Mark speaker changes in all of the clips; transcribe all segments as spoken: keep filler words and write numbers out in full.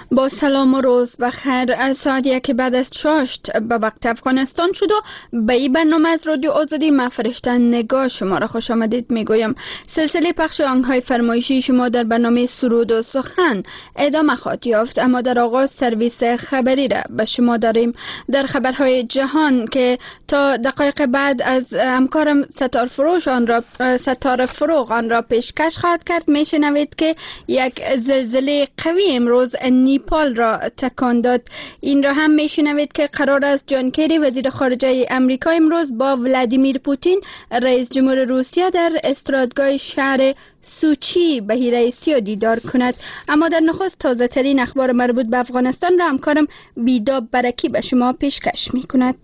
Speaker 1: با سلام و روز بخیر. از ساعت یک بعد از چاشت به وقت افغانستان شد و به این برنامه از رادیو آزادی من فرشته نگاه شما را خوش آمدید میگویم. سلسله پخش آهنگ‌های فرمایشی شما در برنامه سرود و سخن ادامه خواهد یافت، اما در آغاز سرویس خبری را به شما داریم. در خبرهای جهان که تا دقایق بعد از همکارم ستار فروغ آن را ستاره فروغ آن را پیشکش خواهد کرد، میشنوید که یک زلزله قوی امروز نیپال را تکان داد. این را هم میشنوید که قرار است جان کری وزیر خارجه امریکا امروز با ولادیمیر پوتین رئیس جمهور روسیه در استرادگاه شهر سوچی به رئیسی دیدار کند. اما در نخست تازه ترین اخبار مربوط به افغانستان را همکارم بیداب برکی به شما پیشکش می کند.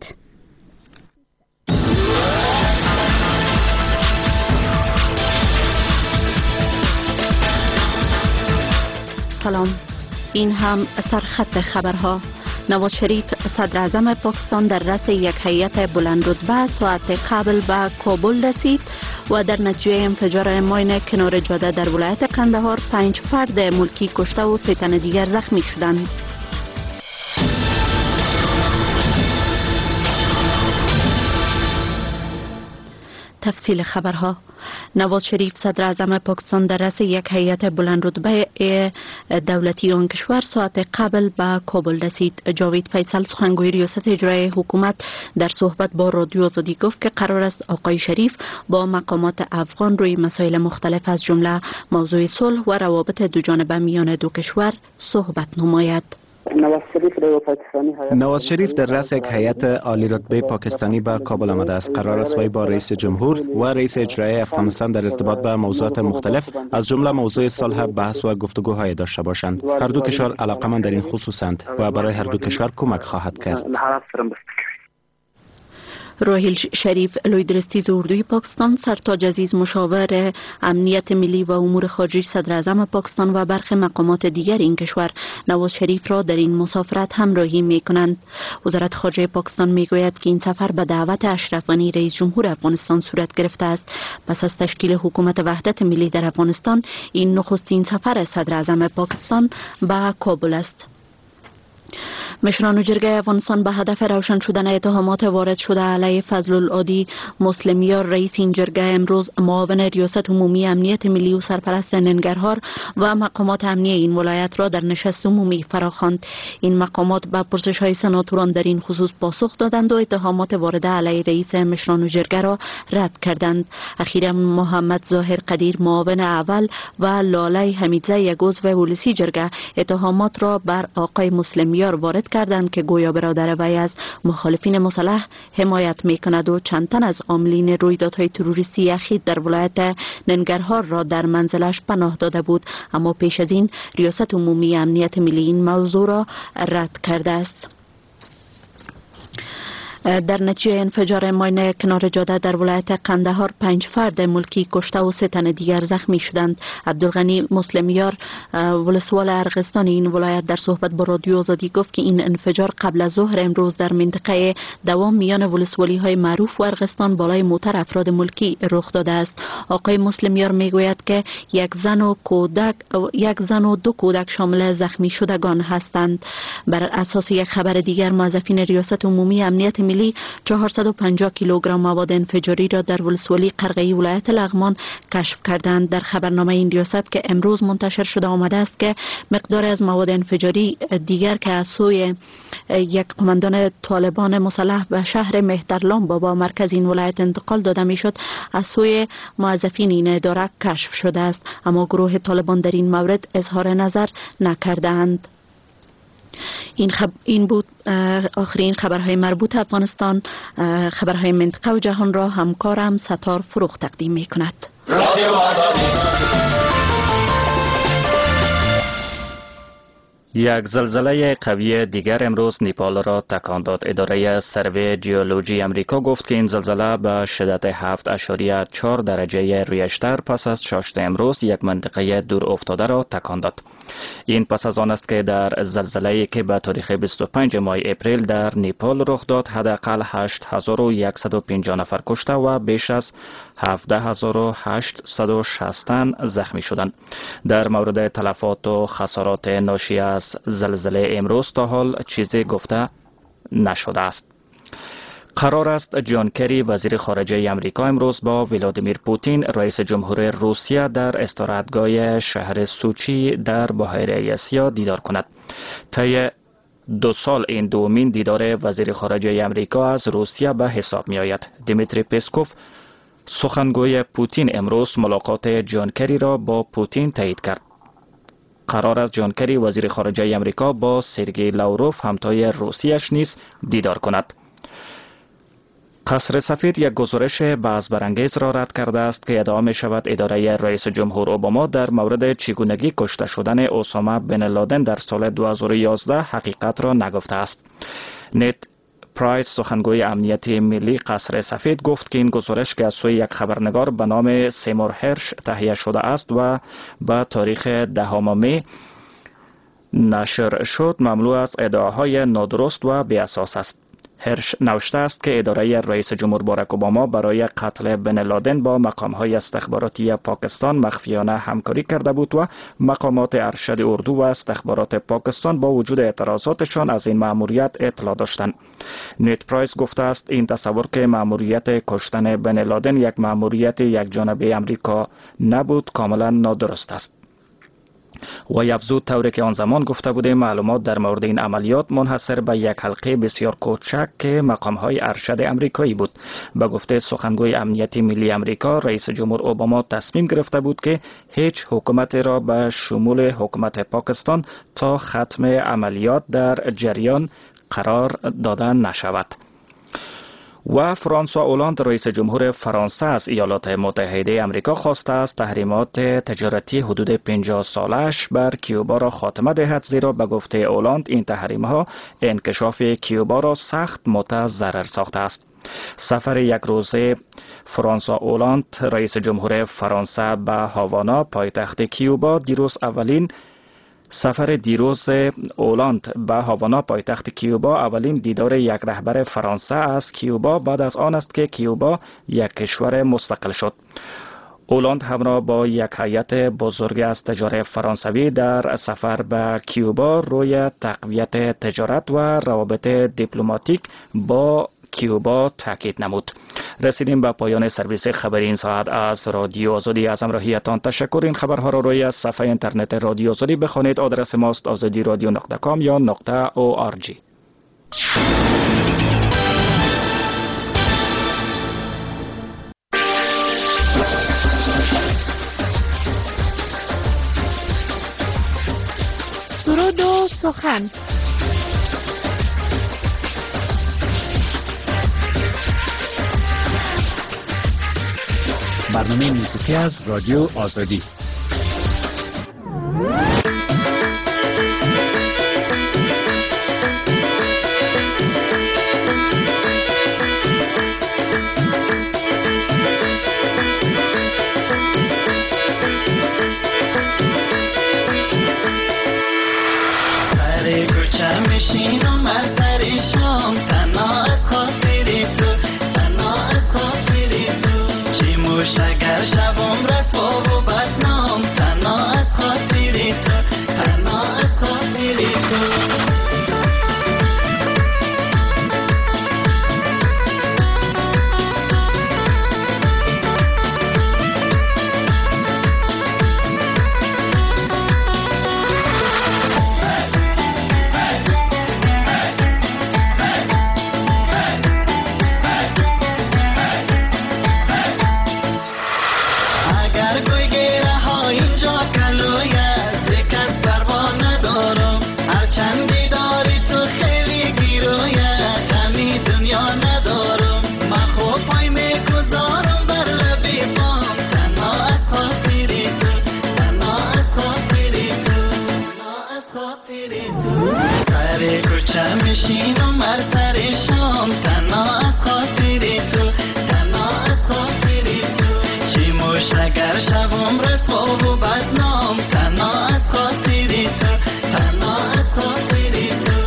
Speaker 2: سلام، این هم سرخط خبرها. نواز شریف صدر اعظم پاکستان در رأس یک هیئت بلند رتبه ساعت قبل به کابل رسید و در نتیجه انفجار ماین کنار جاده در ولایت قندهار پنج فرد ملکی کشته و سه تن دیگر زخمی شدند. تفصیل خبرها. نواز شریف صدر اعظم پاکستان در رأس یک هیئت بلند رتبه دولتی آن کشور ساعت قبل به کابل رسید. جاوید فیصل سخنگوی ریاست اجرایی حکومت در صحبت با رادیو آزادی گفت که قرار است آقای شریف با مقامات افغان روی مسائل مختلف از جمله موضوع صلح و روابط دو جانبه میان دو کشور صحبت نماید.
Speaker 3: نواز شریف در رأس یک هیئت عالی رتبه پاکستانی به کابل آمده است. قرار است وی با رئیس جمهور و رئیس اجرایی افغانستان در ارتباط به موضوعات مختلف از جمله موضوع صلح بحث و گفتگوهای داشته باشند. هر دو کشور علاقمند در این خصوصند و برای هر دو کشور کمک خواهد کرد.
Speaker 2: روحیل شریف لویدرستیز اردوی پاکستان، سرتاج عزیز مشاور امنیت ملی و امور خارجه صدر اعظم پاکستان و برخی مقامات دیگر این کشور نواز شریف را در این مسافرت همراهی می کنند. وزارت خارجه پاکستان می گوید که این سفر به دعوت اشرف غنی رئیس جمهور افغانستان صورت گرفته است. پس از تشکیل حکومت وحدت ملی در افغانستان این نخستین سفر صدر اعظم پاکستان به کابل است. مشران جرگه افغانستان به هدف روشن شدن اتهامات وارد شده علیه فضل العادی مسلمیار رئیس این جرگه امروز معاون ریاست عمومی امنیت ملی و سرپرست ننگرهار و مقامات امنی این ولایت را در نشست عمومی فراخواند. این مقامات به پرسش های سناتوران در این خصوص پاسخ دادند و اتهامات وارد علیه رئیس مشران جرگه را رد کردند. اخیرا محمد ظاهر قدیر معاون اول و لاله حمیدزی یک عضو ولسی جرگه اتهامات را بر آقای مسلمیار وارد کردند که گویا برادر وی از مخالفین مسلح حمایت میکند و چند تن از عاملین رویدادهای تروریستی اخیر در ولایت ننگرهار را در منزلش پناه داده بود، اما پیش از این ریاست عمومی امنیت ملی این موضوع را رد کرده است. در نتیجه انفجار ماین کنار جاده در ولایت قندهار پنج فرد ملکی کشته و سه تن دیگر زخمی شدند. عبدالغنی مسلمیار ولسوال ارغستان این ولایت در صحبت با رادیو آزادی گفت که این انفجار قبل از ظهر امروز در منطقه دوام میان ولسوالی های معروف و ارغستان بالای موتر افراد ملکی رخ داده است. آقای مسلمیار میگوید که یک زن و کودک یک زن و دو کودک شامل زخمی شدگان هستند. بر اساس یک خبر دیگر موظفین ریاست عمومی امنیت ملی چهارصد و پنجاه کیلوگرم مواد انفجاری را در ولسوالی قرقی ولایت لغمان کشف کردند. در خبرنامه این ریاست که امروز منتشر شده آمده است که مقدار از مواد انفجاری دیگر که از سوی یک قماندان طالبان مسلح به شهر مهترلام بابا مرکز این ولایت انتقال داده میشد از سوی موظفین این اداره کشف شده است، اما گروه طالبان در این مورد اظهار نظر نکردند. این, خب... این بود آخرین خبرهای مربوط افغانستان. خبرهای منطقه و جهان را همکارم ستار فروغ تقدیم می کند.
Speaker 4: یک زلزله قوی دیگر امروز نیپال را تکان داد. اداره سروی جیولوژی امریکا گفت که این زلزله به شدت هفت اشاریه چهار درجه ریشتر پس از چاشت امروز یک منطقه دور افتاده را تکان داد. این پس از آن است که در زلزله‌ای که به تاریخ بیست و پنجم ماه اپریل در نیپال رخ داد حداقل هشت هزار و صد و پنجاه نفر کشته و بیش از هفده هزار و هشتصد و شصت تن زخمی شدند. در مورد تلفات و خسارات ناشی از زلزله امروز تا حال چیزی گفته نشده است. قرار است جان کری وزیر خارجه امریکا امروز با ولادیمیر پوتین رئیس جمهور روسیه در استراحتگاه شهر سوچی در بحیره آسیا دیدار کند. طی دو سال این دومین دیدار وزیر خارجه امریکا از روسیه به حساب می آید. دیمیتری پسکوف سخنگوی پوتین امروز ملاقات جان کری را با پوتین تایید کرد. قرار است جان کری وزیر خارجه امریکا با سرگئی لاوروف همتای روسیه‌اش نیز دیدار کند. قصر سفید یک گزارش بحث برانگیز را رد کرده است که ادعا می شود اداره رئیس جمهور اوباما در مورد چگونگی کشته شدن اسامه بن لادن در سال دو هزار و یازده حقیقت را نگفته است. نت پرایس سخنگوی امنیت ملی قصر سفید گفت که این گزارش که از سوی یک خبرنگار به نام سیمور هرش تهیه شده است و به تاریخ دهم می نشر شد مملو از ادعاهای نادرست و بی اساس است. هرش نوشته است که اداره رئیس جمهور باراک اوباما برای قتل بن لادن با مقام‌های استخباراتی پاکستان مخفیانه همکاری کرده بود و مقامات ارشد اردو و استخبارات پاکستان با وجود اعتراضاتشان از این مأموریت اطلاع داشتند. نیت پرایس گفته است این تصور که مأموریت کشتن بن لادن یک مأموریت یکجانبه امریکا نبود کاملا نادرست است. و افزود طوری که آن زمان گفته بوده معلومات در مورد این عملیات منحصر به یک حلقه بسیار کوچک که مقام‌های ارشد امریکایی بود. به گفته سخنگوی امنیت ملی امریکا رئیس جمهور اوباما تصمیم گرفته بود که هیچ حکومت را به شمول حکومت پاکستان تا ختم عملیات در جریان قرار داده نشود. و فرانسوا اولاند رئیس جمهور فرانسه از ایالات متحده آمریکا خواسته است تحریمات تجارتی حدود پنجاه سالش بر کیوبا را خاتمه دهد، زیرا به گفته اولاند این تحریم‌ها انکشاف کیوبا را سخت متضرر ساخته است. سفر یک روزه فرانسوا اولاند رئیس جمهور فرانسه به هاوانا پایتخت کیوبا دیروز اولین سفر دیروز اولاند به هاوانا پایتخت کیوبا اولین دیدار یک رهبر فرانسه از کیوبا بعد از آن است که کیوبا یک کشور مستقل شد. اولاند همراه با یک هیئت بزرگ از تجار فرانسوی در سفر به کیوبا روی تقویت تجارت و روابط دیپلماتیک با کیوبا تاکید نمود. رسیدیم به پایان سرویس خبری این ساعت از رادیو آزادی. از همراهیتان تشکر. این خبرها را روی صفحه اینترنت رادیو آزادی بخوانید. آدرس ماست آزادی رادیو نقطه کام یا نقطه او آر جی.
Speaker 5: سرود و سخن.
Speaker 6: برنامه موسیقی از رادیو آزادی.
Speaker 7: سر کوچه میشینم از سر شام تنها از خاطری تو، تنها از خاطری تو چی موش اگر شبم رسوا و بدنام تنها از خاطری تو، تنها از خاطری تو. میشینم هر سر شام تنها از خاطری تو، تنها از خاطری تو چی موش اگر شبم رسوا و بدنام تنها از خاطری تو، تنها از خاطری تو.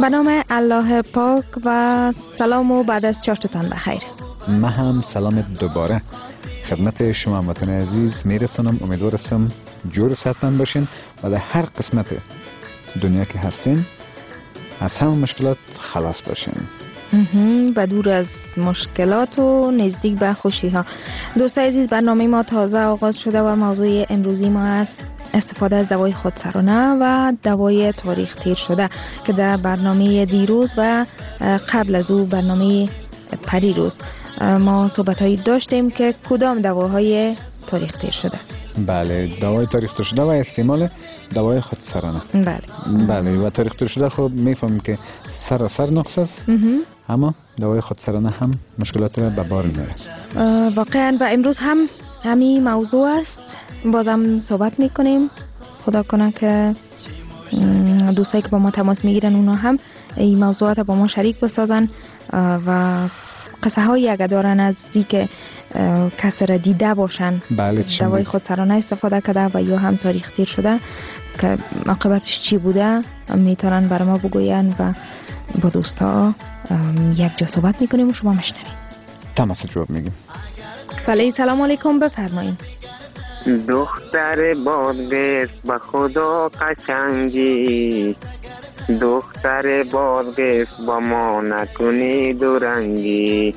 Speaker 5: به نام الله پاک و سلام و بعد از چاشتتان بخیر.
Speaker 8: من هم سلام دوباره خدمت شما هموطن عزیز میرسونم. امیدوار هستم جور صحتمند باشین و در هر قسمت دنیا که هستین از همه مشکلات خلاص باشین
Speaker 5: و دور از مشکلات و نزدیک به خوشی ها. دوستان عزیز، برنامه ما تازه آغاز شده و موضوع امروزی ما است استفاده از دوای خودسرانه و دوای تاریخ تیر شده که در برنامه دیروز و قبل از او برنامه پریروز ما صحبت هایی داشتیم که کدام دواهای تاریخ تیر شده.
Speaker 8: بله، دوای تاریخ تیر شده و استعمال دوای خودسرانه.
Speaker 5: بله
Speaker 8: بله و تاریخ تیر شده خب میفهمیم که سراسر نقص است، اما دوای خودسرانه هم مشکلات را به بار میاره.
Speaker 5: واقعا و امروز هم همین موضوع است، بازم صحبت میکنیم. خدا کنه که دوستایی که با ما تماس میگیرن اونا هم این موضوعات با ما شریک بسازن و قصه هایی اگه دارن از که کسی را دیده باشن
Speaker 8: بله
Speaker 5: دوای خودسرانه استفاده کرده و یا هم تاریخ تیر شده که عاقبتش چی بوده میتونن برای ما بگوین و با دوستا یک جا صحبت میکنیم و شما مشنوید.
Speaker 8: تماس جواب میگیم.
Speaker 5: بله سلام علیکم، بفرمایید.
Speaker 9: دختر بادغیس به خدا قشنگی، دختر بادغیس با ما نکنی دورنگی،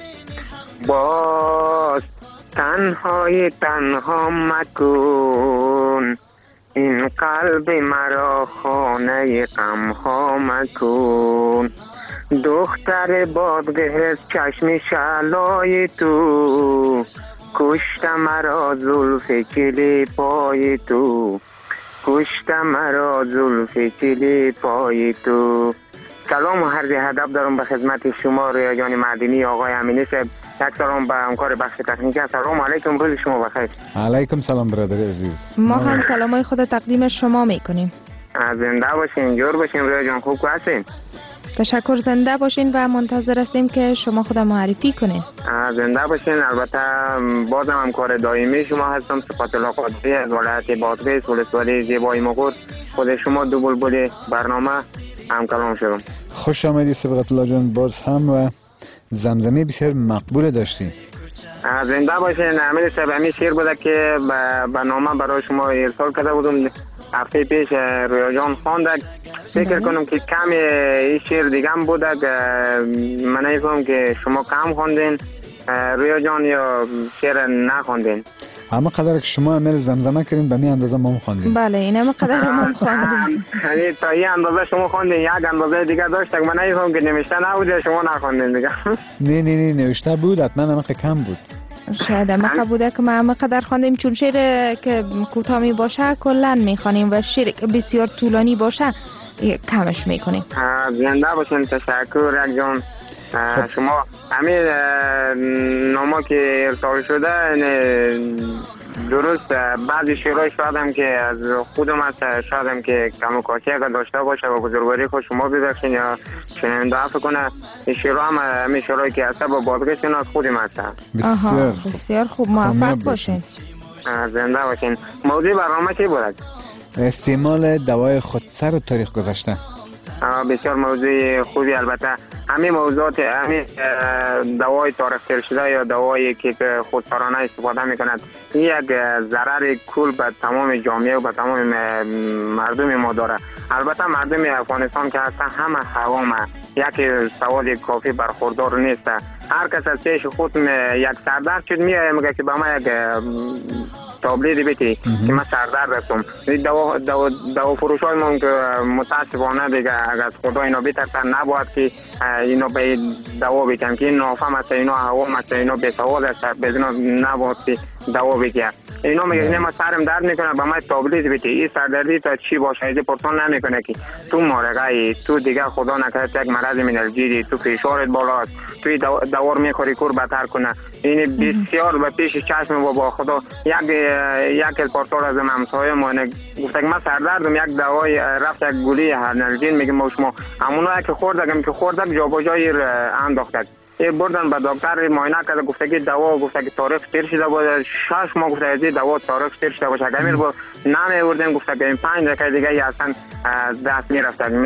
Speaker 9: باز تنهای تنها مکن، این قلب مرا خانه غم ها مکن. دختر بادغیس چشم شعلای تو، کشت مرا زلف چلی پای تو، کشت مرا زلف چلی پای تو. سلام و عرض ادب دارم به خدمت شما رویا جان مدینی آقای امینی صاحب. یک سلام به همکار بخش تکنیکی. سلام علیکم، روز شما بخیر.
Speaker 8: علیکم سلام برادر عزیز.
Speaker 5: ما هم سلامای خود تقدیم شما میکنیم.
Speaker 9: زنده باشین، جور باشین رویا جان، خوب هستین؟
Speaker 5: تشکر، زنده باشین و منتظر هستیم که شما خود معرفی کنین.
Speaker 9: زنده باشین. البته بازم همکار دائمی شما هستم، صفات الله قادری از ولایت بادغیس، ولسوالی زیبای مغور. خود شما دو بلبل برنامه هم کلام شدم.
Speaker 8: خوش آمدید صفات الله جان، باز هم و زمزمه بسیار مقبول داشتیم.
Speaker 9: زنده باشین. امیر صاحب، همین شعر بوده که به نامه برای شما ارسال کرده بودم هفته پیش، رویا جان خوانده. فکر کنم که کم این شعر دیگه هم بوده که من نیفهم که شما کم خوندین رویا جان یا شعر نخوندین.
Speaker 8: اما قدر که شما عمل زمزمه کردین به می اندازه ما هم خوندیم.
Speaker 5: بله این هم قدر ما هم خوندیم.
Speaker 9: یعنی تا این اندازه شما خوندین، یک اندازه دیگه داشت که من نیفهم که نوشته نبوده شما نخوندین دیگه.
Speaker 8: نه نه نه نوشته بود، حتما هم کم بود.
Speaker 5: شاید هم بوده که ما هم قدر خواندیم، چون شعر که کوتاه می باشه کلا میخوانیم و شعر که بسیار طولانی باشه کمش میکنیم.
Speaker 9: زنده باشین. تشکر یک جان. شما همین نامه که ارسال شده درست بعضی شعرهای شاید هم که از خودم هست، شاید هم که کم و کاسی اگر داشته باشه و بزرگواری خود شما ببخشین یا شنونده عفو کنه. این شعرها هم همین شعرهایی که هسته با بادغیس از خودم هست.
Speaker 8: بسیار
Speaker 5: بسیار خوب، موفق باشین.
Speaker 9: زنده باشین. موضوع برنامه چی بود؟
Speaker 8: استعمال دوای خودسر و تاریخ گذشته.
Speaker 9: بسیار موضوع خوبی. البته همین موضوعات همین دوای تاریخ تیر شده یا دوایی که خودسرانه استفاده میکند یک ضرر کل به تمام جامعه و به تمام مردم ما داره. البته مردم افغانستان که هستن همه حوامه، یک سواد کافی برخوردار نیست. هر کس از پیش خود یک سردرد شد میاد میگه که به ما یک تابلیت بیتی که من سردرد هستم. دوا دوا دوا فروش های ما که متاسفانه دیگه اگر از خدا اینا بیترتن نباید که اینا به دوا بیتن که این نافهم است، اینا هوام است، اینا بیسواد است، بدون نباید که دوا بیتن. اینا میگه نه من سرم درد میکنه به من تابلیت بیتی. این سردردی تا چی باشه ایده پرسان نمیکنه که تو مارگایی، تو دیگه خدا نکرده یک مرض منالجیدی، تو فشارت بالاست، توی دوار میخوری کور بهتر کنه. این بسیار به پیش چشم و با خدا یک یک پارسال از همسایه ما گفت که من سردردم، یک دوای رفت یک گولی هرنالژین میگه ما شما همونا که خوردم که خوردم جا با جای انداختک. یه بردن به دکتر معاینه کرده گفته که دوا گفته که تاریخ تیر شده بود. شش ماه گفته از دوا تاریخ تیر شده باشه. اگر میره با نمیوردن گفته که این پنج دقیقه دیگه اصلا دست میرفت میره.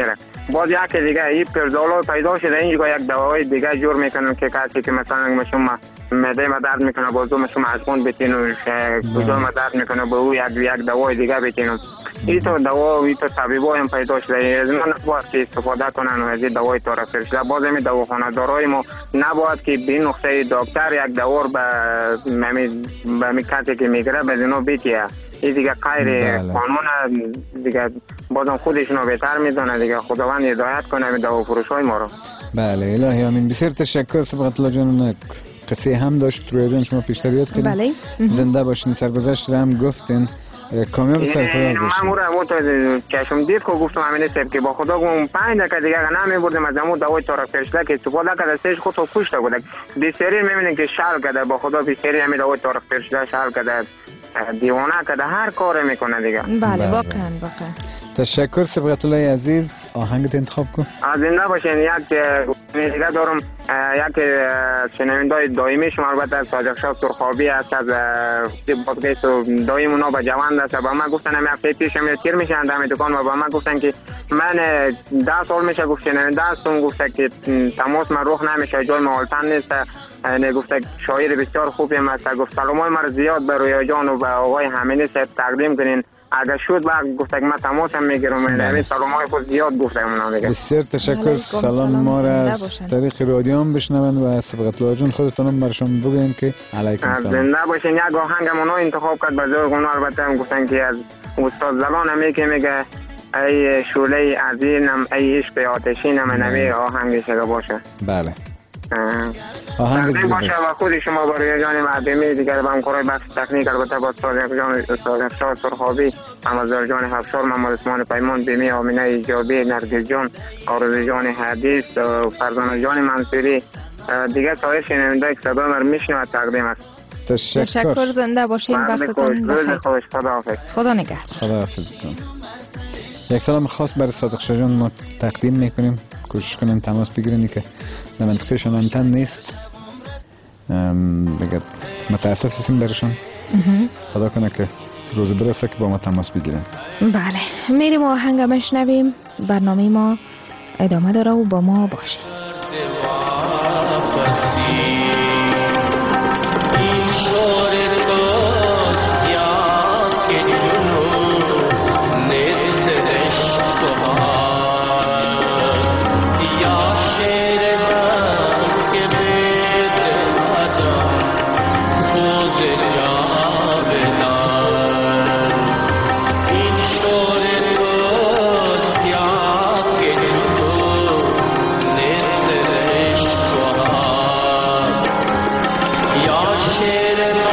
Speaker 9: باز یک دیگه این پرزالا پیدا شده اینجا یک دواهای دیگه جور میکنن که کسی که مثلا شما معده ما درد میکنه باز دو شما عشقون بتین و کجا ما درد میکنه با او یک یک دوای دیگه بتین. این تو دوا این تو طبیبا هم پیدا شده از اینا نباید که استفاده کنن و از این دوای طرف شده. باز همین دواخانه دارای ما نباید که به نقطه دکتر یک دوار به همین به همین کسی که میگیره به اینا بیتیه. این دیگه غیر قانون دیگه بازم خودشونو بهتر میدونه دیگه. خداوند هدایت کنه به دوا فروشای ما رو.
Speaker 8: بله الهی آمین. بسیار تشکر صبغت الله جان. قصه هم داشت روی جان شما پیشتر یاد کردین.
Speaker 5: بله
Speaker 8: زنده باشین. سرگذشت رو هم گفتین کامیاب سرفراز باشین.
Speaker 9: من مورا تو چشم دید که گفتم همین است که با خدا گفتم پنج دقیقه دیگه نمیبردم از همون دوای طرف فرشته که استفاده کرده سهش خود رو کشته بود. بسیاری میبینین که شال کرده با خدا بسیاری همین دوای طرف فرشته شال کرده دیوانه کرده هر کار میکنه دیگه.
Speaker 5: بله واقعا واقعا.
Speaker 8: تشکر صبغت الله عزیز. آهنگت انتخاب کن.
Speaker 9: زنده باشین. یک دیگه دارم یک شنوندای دائمی شما البته از ساجق شاه سرخابی است از پادکست دائم اونا با جوان است. با من گفتن هم هفته پیش هم تیر میشن دم دکان و با من گفتن که من ده سال میشه گفت شنونده هستم. گفته که تماس من روح نمیشه جای مالتن نیست. نه گفته شاعر بسیار خوبی است. گفت سلامای من زیاد به رویا جان و به آقای همینی صاحب تقدیم کنین. اگر شد بعد گفته که من تماس هم میگیرم. همین سلامای خود زیاد گفته من دیگه.
Speaker 8: بسیار تشکر. سلام ما را از طریق رادیو هم بشنون و صبغت الله جان خودتون هم برشون بگین که علیکم سلام.
Speaker 9: زنده باشین. یک آهنگ اونا انتخاب کرد بزرگ اونا البته هم گفتن که از استاد زلان هم که میگه ای شعله عزیزم ای عشق آتشینم نمی آهنگش باشه.
Speaker 8: بله آهنگ
Speaker 9: دیگه باشه و خود شما برای جان معدمی دیگر با همکارای بخش تکنیک البته با استاد جان استاد افشار سرخابی امازار جان حفشار محمد عثمان پیمان بیمی آمینه ایجابی نرگس جان آرزو جان حدیث فرزانه جان منصوری دیگه سایر شنونده که صدا ما رو میشنوه تقدیم است.
Speaker 8: تشکر.
Speaker 5: تشکر. زنده باشین. وقتتون بخیر.
Speaker 9: خوش. خدا حافظ.
Speaker 5: خدا نگهدار.
Speaker 8: خدا حافظتون. یک سلام خاص برای صادق شاه جان ما تقدیم میکنیم. کوشش کنین تماس بگیرین که در منطقهشان آنتن نیست. بگه متاسف هستیم برشان. خدا کنه که روز برسه که با ما تماس بگیرن.
Speaker 5: بله میریم آهنگ بشنویم. برنامه ما ادامه داره و با ما باشه.
Speaker 10: Share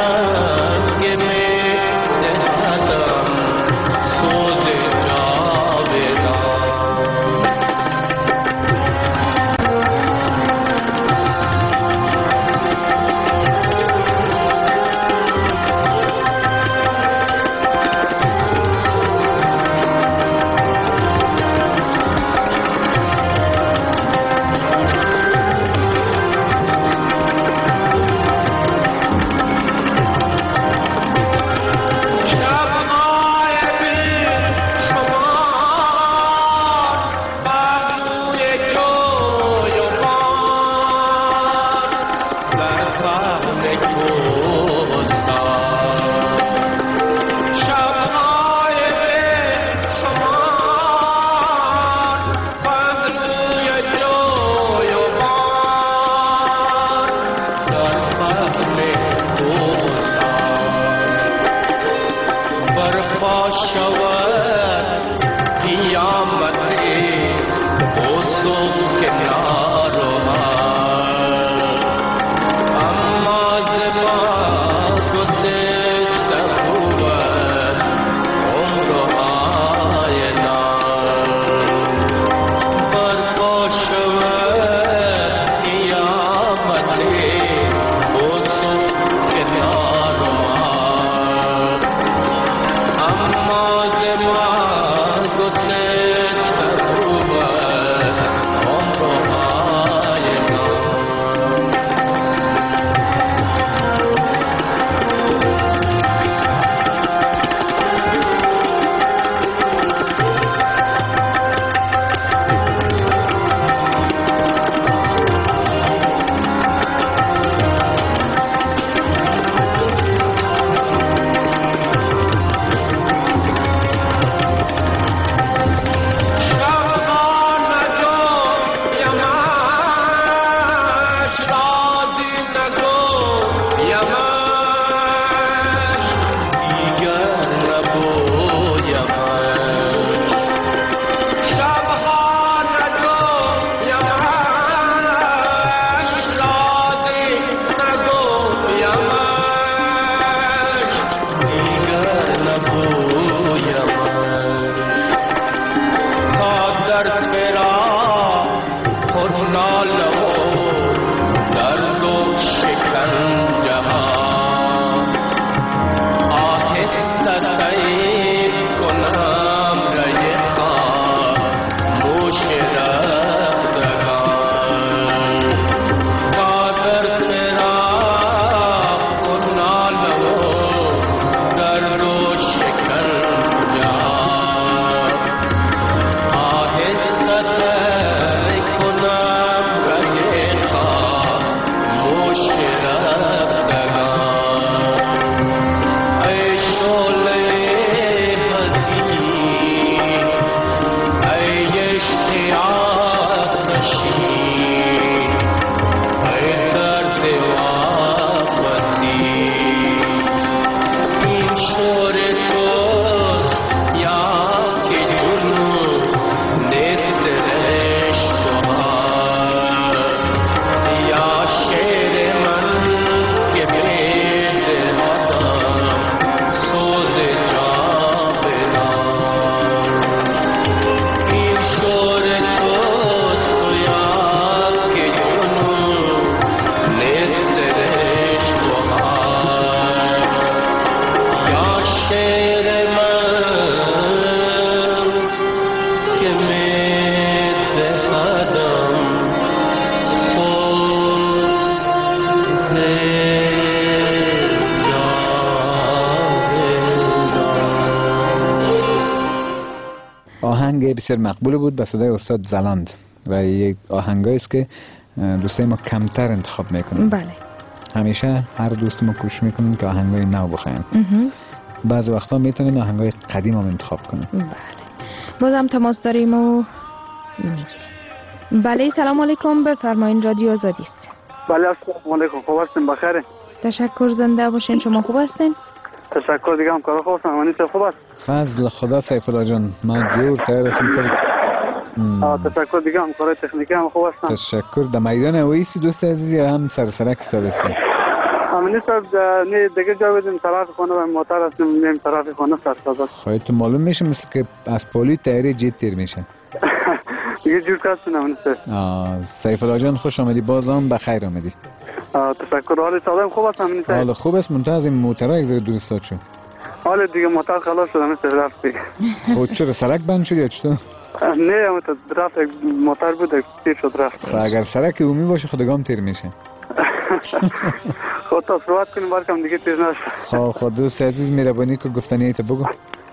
Speaker 8: آهنگ بسیار مقبول بود به صدای استاد زلاند و یک آهنگایی است که دوستای ما کمتر انتخاب میکنن.
Speaker 5: بله.
Speaker 8: همیشه هر دوست ما کوشش میکنیم که آهنگای نو بخوایم. بعض وقتا میتونیم آهنگای قدیم هم انتخاب کنیم.
Speaker 5: بله. بازم تماس داریم و میگیریم. بله سلام علیکم، بفرمایید رادیو آزادی است.
Speaker 10: بله السلام علیکم، خوب هستین؟ بخیر.
Speaker 5: تشکر، زنده باشین. شما خوب هستین؟
Speaker 10: تشکر دیگه هم کار خوب هستم. امانی خوب است؟
Speaker 8: فضل خدا سیف الله جان ما جور تایر هستیم.
Speaker 10: تشکر دیگه هم کار تکنیکی هم خوب هستم.
Speaker 8: تشکر. در میدان اویسی دوست عزیزی هم سرسرک صاحب هستیم.
Speaker 10: امانی صاحب نه دیگه جا بدیم طرف خانه و موتر هستیم نیم طرف خانه سرساز است.
Speaker 8: خواهی تو معلوم میشه مثل که از پولی تایری جیت تیر میشه.
Speaker 10: دیگه جور کستون امانی
Speaker 8: صاحب. سیف الله جان خوش آمدی، باز هم بخیر آمدی.
Speaker 10: تشکر. حال سلام خوب است امانی صاحب؟
Speaker 8: حال خوب است، منتها از این موترها یک ذره دور استاد شو.
Speaker 10: حال دیگه موتر خلاص شد امانی صاحب رفت دیگه.
Speaker 8: خود چرا سرک بند شد یا چطور؟
Speaker 10: نه امانی رفت موتر بود تیر شد رفت.
Speaker 8: اگر سرک عمومی باشه خودگام تیر میشه.
Speaker 10: خود تا صحبت کنیم برکم دیگه تیر نشه.
Speaker 8: خب خود دوست عزیز مهربانی که گفتنی ایت بگو.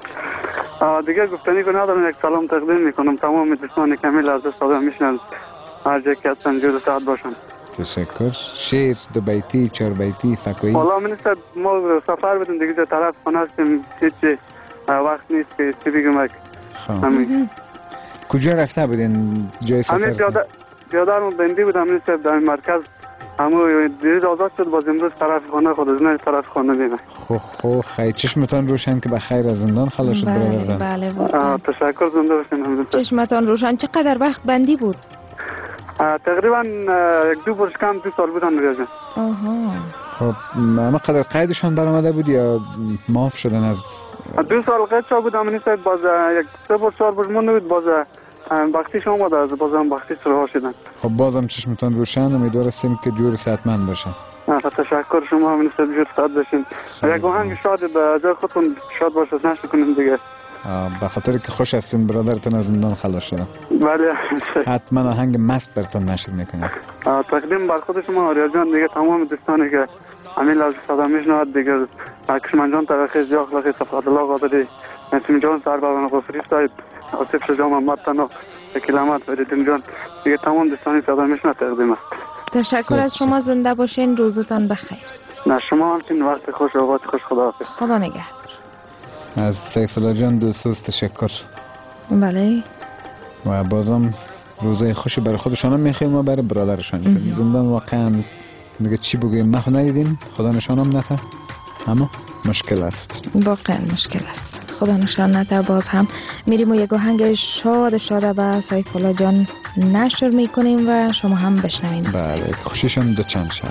Speaker 10: دیگه گفتنی که ندارم، یک سلام تقدیم میکنم تمام دوستان کمیل از صدا میشنن هر جای که هستن جور ساعت باشن.
Speaker 8: تشکر. شیر دو بیتی چهار بیتی فکویی.
Speaker 10: والا من است ما سفر بدیم دیگه طرف خانه هستیم هیچ وقت نیست که چی بگم.
Speaker 8: همین کجا رفته بودین جای سفر؟
Speaker 10: همین پیاده پیاده‌رو بندی بودم من است در مرکز همو دیروز آزاد شد، باز امروز طرف خانه خود از نه طرف خانه بیمه.
Speaker 8: خو خو خیلی چشمتان روشن که بخیر از زندان خلاص شد.
Speaker 5: بله بله واقعا
Speaker 10: تشکر، زنده باشین.
Speaker 5: چشمتان روشن. چقدر وقت بندی بود؟
Speaker 10: تقریبا یک دو برش کم دو سال بودن ریاضه.
Speaker 5: آها.
Speaker 8: خب اما قدر قیدشان برآمده بود یا معاف شدن از
Speaker 10: دو سال قید شده بود امانی صاحب، باز یک سه بار چهار بار مونده بود، باز بختیش آمده از بازم بختیش رها شدن.
Speaker 8: خب بازم چشمتان روشن، امیدوار هستیم که جور صحتمند باشه.
Speaker 10: تشکر. شما امانی صاحب جور صحت باشین. یک آهنگ شاد به جای خودتون شاد باشه نشه کنیم دیگه.
Speaker 8: به خاطر که خوش هستیم برادرتون از زندان خلاص شده.
Speaker 10: بله
Speaker 8: حتما آهنگ مست براتون نشر میکنیم.
Speaker 10: تقدیم بر خود شما آریا جان دیگه تمام دوستانی که امیل از صدا میشنوند دیگه کشمن جان ترخی زیاخ لخی صفات الله قادری نسیم جان سر بابن غفری ساید آصف شجاع محمد تنو کلامت فریدین جان دیگه تمام دوستانی صدا میشنوند تقدیم است.
Speaker 5: تشکر از شما، زنده باشین، روزتان بخیر.
Speaker 10: نه شما همچنین وقت خوش و اوقات خوش. خداحافظ.
Speaker 5: خدا نگهدار.
Speaker 8: از سیف الله جان دوست تشکر.
Speaker 5: بله.
Speaker 8: و بازم روزای خوشی برای خودشان هم میخوایم و برای برادرشان. زندان واقعا دیگه چی بگویم ما ندیدیم، خدا نشان هم نده، اما مشکل است،
Speaker 5: واقعا مشکل است. خدا نشان نده. باز هم میریم و یک آهنگ شاد شاد به سیف الله جان نشر میکنیم و شما هم بشنوین.
Speaker 8: بله خوشیشون دو چند شد.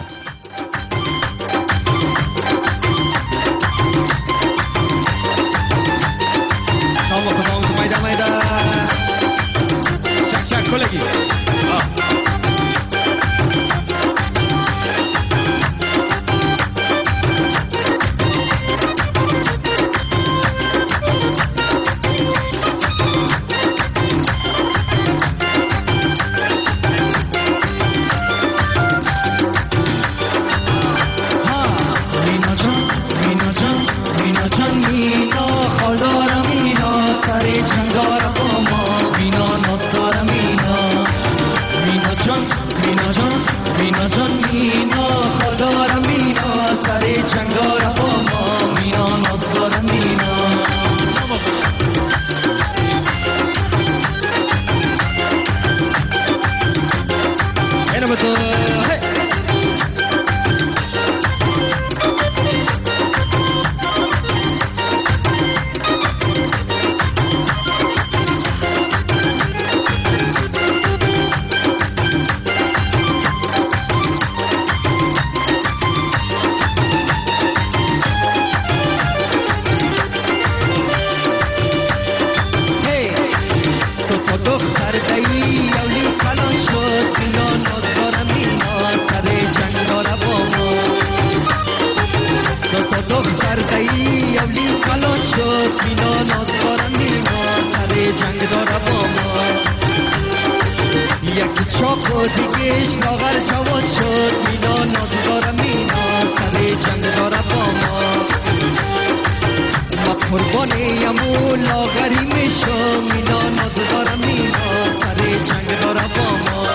Speaker 11: قربانیم و لاغری میشم مینا ناز دارم مینا سر جنگ دارم با ما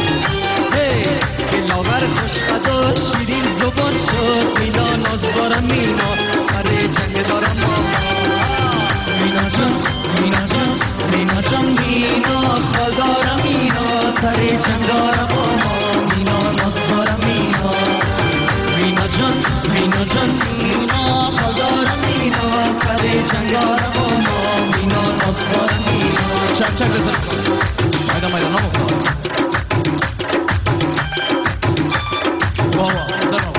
Speaker 11: که لاغر خوشقدا شیرین زبان شد مینا ناز دارم مینا سر جنگ دارم با ما مینا جان مینا جان مینا جان مینا خال دارم مینا سر جنگ دارم با ما مینا ناز دارم مینا مینا جان مینا جان مینا خال دارم مینا سر جنگ دارم با ما مینا ناز دارم مینا چک چک بزن مایدا مایدا نمو بابا زنم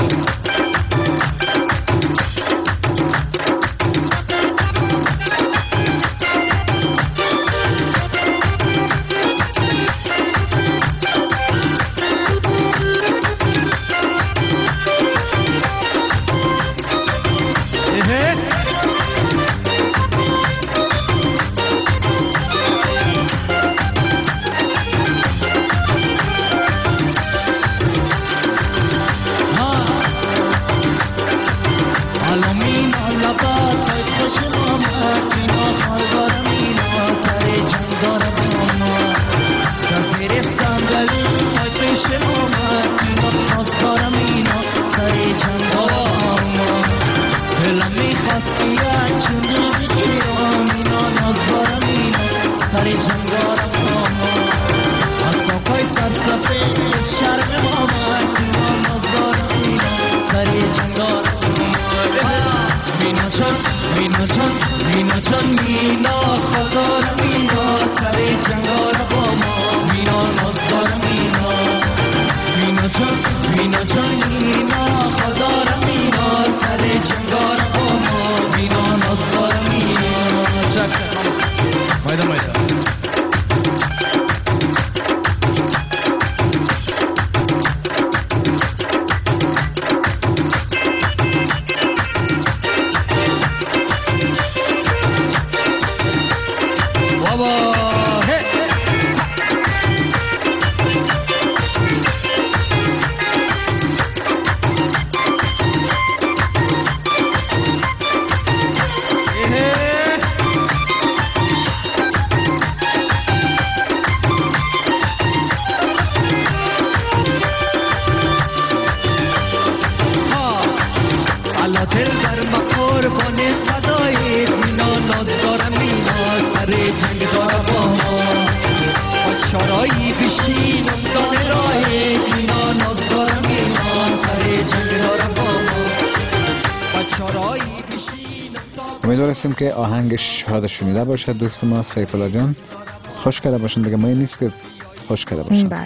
Speaker 8: امیدوارستیم که آهنگ شاد شنیده باشد دوست ما سیف الله جان. خوش کرده باشن دیگه، مایه نیست که خوش کرده باشن.
Speaker 5: بله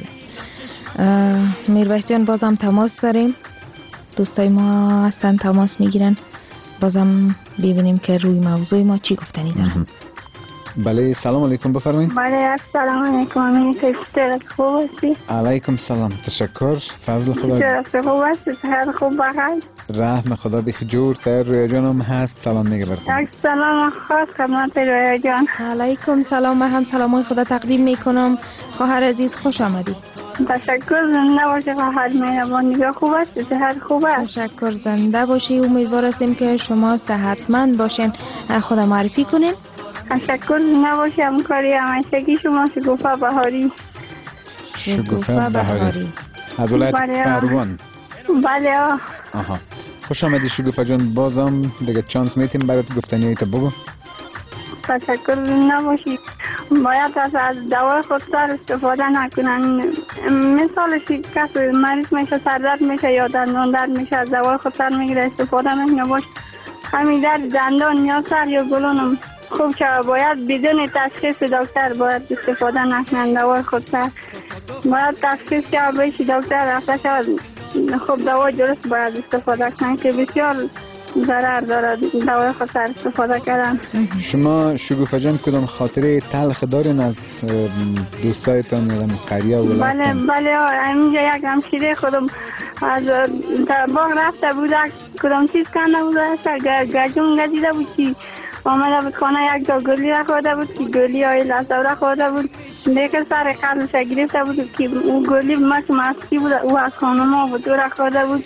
Speaker 5: میرویس جان بازم تماس داریم، دوستای ما هستن تماس میگیرن، بازم ببینیم که روی موضوع ما چی گفتنی دارن.
Speaker 8: بله سلام علیکم بفرمایید.
Speaker 12: بله سلام علیکم، امین کیفیت خوب هستی؟
Speaker 8: علیکم سلام، تشکر، فضل خدا.
Speaker 12: چرا خوب هستی؟ هر خوب بخیر.
Speaker 8: رحم خدا بخیر جور. تر رویا جانم هست، سلام میگه براتون.
Speaker 12: یک سلام خاص خدمت رویا جان.
Speaker 5: علیکم سلام، من هم سلامای خدا تقدیم میکنم. خواهر عزیز خوش آمدید.
Speaker 12: تشکر، زنده باشی خواهر مهربان. نگاه خوب است؟ صحت خوب است؟
Speaker 5: تشکر، زنده باشی. امیدوار هستیم که شما صحتمند باشین. خود معرفی کنین.
Speaker 12: تشکر، زنده باشی. همکاری همیشگی شما شگوفه بهاری.
Speaker 8: شگوفه بهاری از ولایت کاروان.
Speaker 12: بله
Speaker 8: آها، خوش آمدی شگوفه جان. بازم دیگه چانس میتیم برات گفتنی تو بگو.
Speaker 12: تشکر، زنده باشی. باید از دوای خودسر استفاده نکنن. مثالش کسی مریض میشه، سردرد میشه یا دندان درد میشه، از دوای خودسر میگیره استفاده نکنه باش. همین در دندان یا سر یا گلون خوب شد. باید بدون تشخیص دکتر باید استفاده نکنن دوای خودسر. باید تشخیص شد بهش دکتر رفته شد خب دوای درست باید استفاده کنن که بسیار ضرر دارد دوای خودسر استفاده کردن.
Speaker 8: شما شگوفه جان کدام خاطره تلخ دارین از دوستایتان یا قریه و ولایتان؟
Speaker 12: بله بله اینجا یک همشیره خودم از باغ رفته بود، کدام چیز کنده بود، گجون گجیده بود که آمده بود خانه یک تا گلی را خورده بود که گلی های لسو را خورده بود. دیگه سر قلبش گرفته بود که اون گلی مش مسکی بود، او از خانم ها بود او را خورده بود.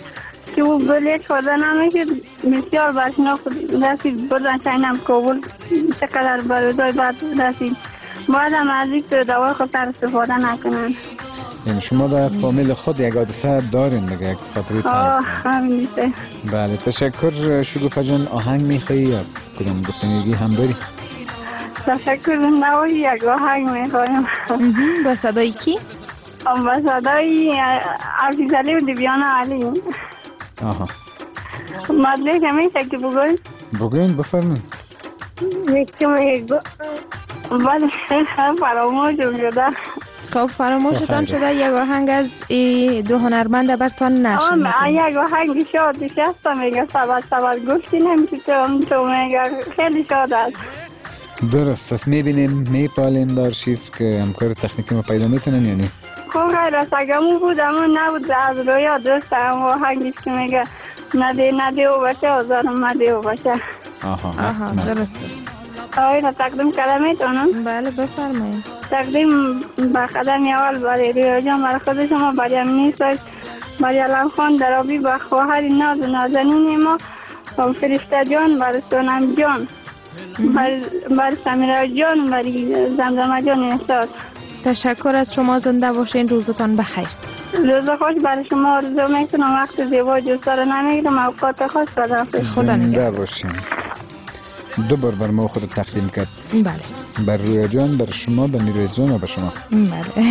Speaker 12: که او بلیت خورده نمیشه بسیار برشنا رسید بردن چینم کابل چقدر بروزای بعد رسید باید هم از یک دوای خود تر استفاده نکنن.
Speaker 8: یعنی شما در فامیل خود یک حادثه دارین دیگه یک خاطری تایید؟
Speaker 12: آه همین نیسته.
Speaker 8: بله تشکر شگوفه جان. آهنگ میخوایی یا کدام گفتنیگی هم داری؟
Speaker 12: تشکر نوایی یک آهنگ میخوایم.
Speaker 5: با صدای کی؟
Speaker 12: با صدای عزیز علی و دیویان علی.
Speaker 8: آها
Speaker 12: مدلی که میشه که بگوین؟
Speaker 8: بگوین بفرمین.
Speaker 12: یکی میگو بله فراموش شده.
Speaker 5: خب فراموشتان شده. یک آهنگ از دو هنرمند برتان نشون
Speaker 12: آه یک آهنگ شاد شسته میگه سبت سبت گفتی نمیشه تو تو میگه خیلی شاد است.
Speaker 8: درست است. میبینیم میپالیم در آرشیف که همکار تکنیکی ما پیدا میتونن یا نه؟
Speaker 12: خب غیر از اگمون بود اما نبود از رویا دوست هم آهنگیش که میگه نده نده و بچه آزارم نده و بچه.
Speaker 8: آها
Speaker 5: آها درست
Speaker 12: آقای را تقدیم کلمه تونم؟
Speaker 5: بله بفرمایید.
Speaker 12: تقدیم به قدم اول برای رویا جان برای خود شما برای امنی سایت برای علم خان درابی به خواهر ناز و نازنین ما فرشته جان برای سونم جان برای سمیرا جان برای زمزمه جان احساس.
Speaker 5: تشکر از شما. زنده باشین. روزتان بخیر.
Speaker 12: روز خوش برای شما آرزو میکنم. وقت زیبا جوستا رو نمیگیرم. اوقات خوش خدا
Speaker 5: خدا
Speaker 8: نگهدار باشین. دو بار بر ما خود تقدیم کرد.
Speaker 5: بله.
Speaker 8: بر رویا جان بر شما به نیروز جان و به شما.
Speaker 5: بله.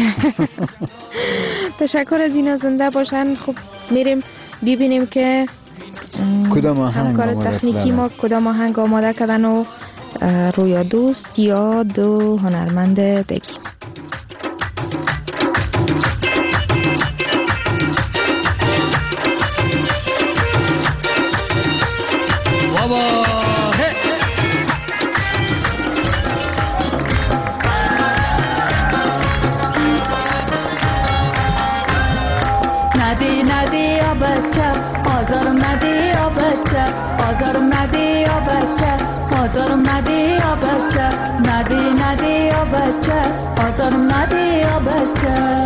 Speaker 5: تشکر از اینا. زنده باشن. خب میریم ببینیم که
Speaker 8: کدام آهنگ
Speaker 5: همکار تکنیکی ما کدام آهنگ آماده کردن و رویا دوست یا دو هنرمند دیگه.
Speaker 13: آزارم نده یا بچه نده نده یا بچه آزارم نده یا بچه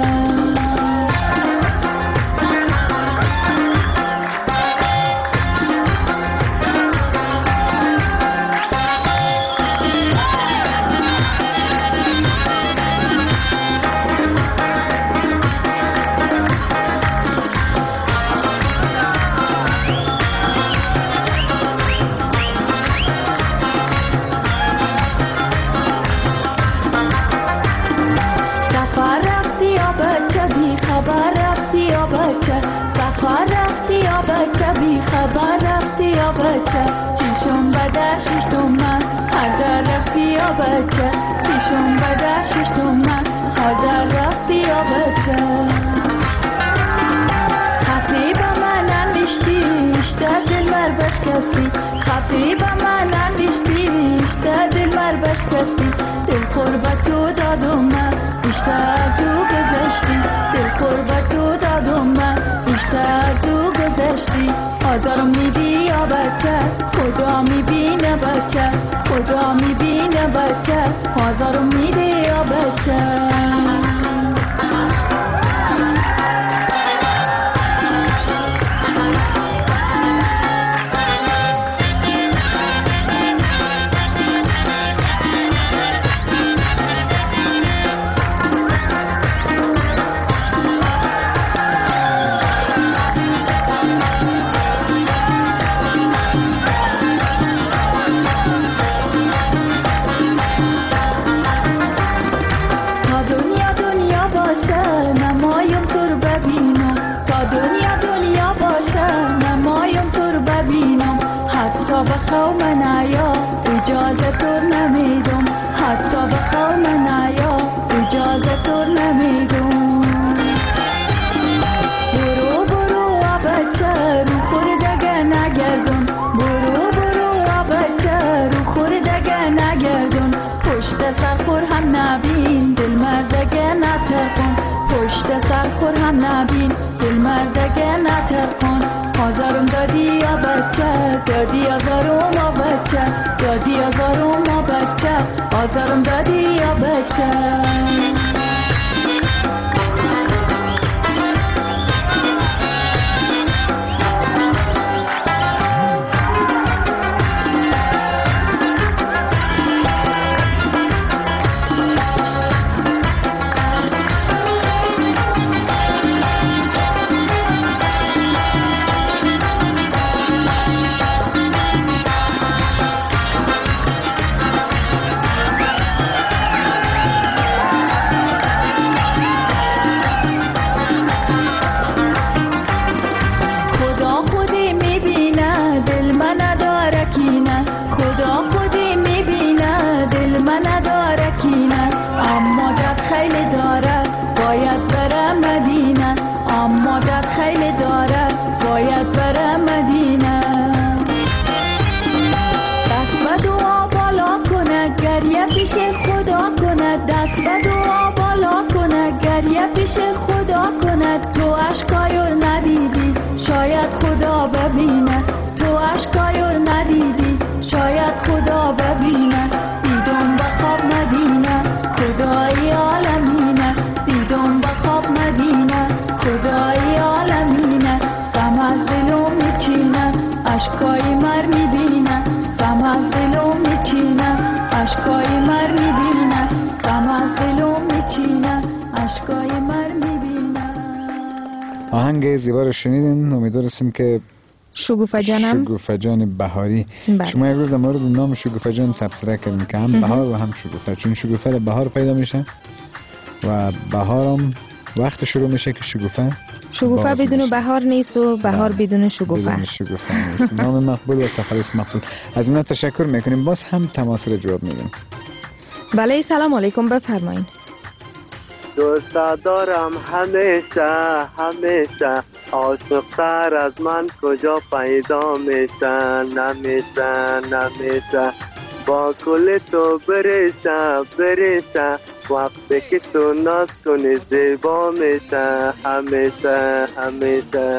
Speaker 13: بچه چیشون بده شش تومن حال در رفتی یا بچه خطی با من انوشتی اشته دل مر بشکستی خطی با من انوشتی اشته دل مر بشکستی دل خور به تو دادم من اشته از او گذشتی دل خور به تو دادم من اشته از او گذشتی آزارم میدی یا بچه خدا میبینه بچه خدا میبینه بچه آزارم میده یا بچه دادی آزارم آ بچه دادی آزارم آ بچه آزارم دادی یا بچه مدینه تو اشکایو ندیدی شاید خدا ببینه دیدم به خواب مدینه خدای عالمینه دیدم به خواب مدینه خدای عالمینه غم از دلو میچینه اشکای مر میبینه غم از دلو میچینه اشکای مر میبینه غم از دلو میچینه اشکای مر میبینه.
Speaker 8: آهنگ زیبا رو شنیدین. امیدوارم که
Speaker 5: شگوفه جانم
Speaker 8: شگوفه جان بهاری
Speaker 5: بله.
Speaker 8: شما یک روز در مورد نام شگوفه جان تبصره کردین که هم بهار و هم شگوفه، چون شگوفه در بهار پیدا میشه و بهار هم وقت شروع میشه که شگوفه
Speaker 5: شگوفه بدون
Speaker 8: میشه.
Speaker 5: بهار نیست و بهار بدون شگوفه
Speaker 8: بدون شگوفه نیست. نام مقبول و تخلص مقبول. از اینا تشکر میکنیم. باز هم تماس رو جواب میدیم.
Speaker 5: بله سلام علیکم بفرمایید.
Speaker 14: دوست دارم همیشه همیشه عاشق‌تر از من کجا پیدا میشه نمیشه نمیشه با کل تو بریشه بریشه وقتی که تو ناز کنی زیبا میشه همیشه همیشه